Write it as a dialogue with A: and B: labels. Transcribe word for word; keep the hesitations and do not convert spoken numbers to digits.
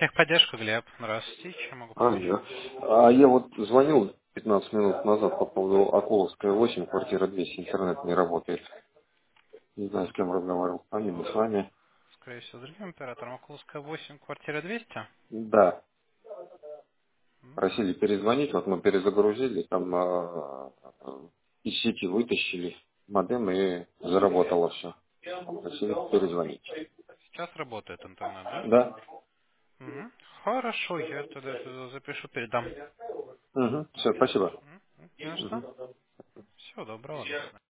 A: Техподдержка, Глеб. Здравствуйте. Чем могу
B: А,
A: помочь?
B: да. А я вот звонил пятнадцать минут назад по поводу Акуловская восемь, квартира двести, интернет не работает. Не знаю, с кем разговаривал. А не с вами.
A: Скорее всего, с другим оператором. Окуловская восемь, квартира двести.
B: Да.
A: М,
B: Просили перезвонить, вот мы перезагрузили, там а, а, из сети вытащили модем и заработало все. Просили перезвонить.
A: Сейчас работает интернет, да?
B: Да.
A: Мгм. Хорошо, я тогда это запишу, передам.
B: Угу. Все, спасибо.
A: М, м, Не на что.
B: Мгм.
A: Всего доброго, до свидания.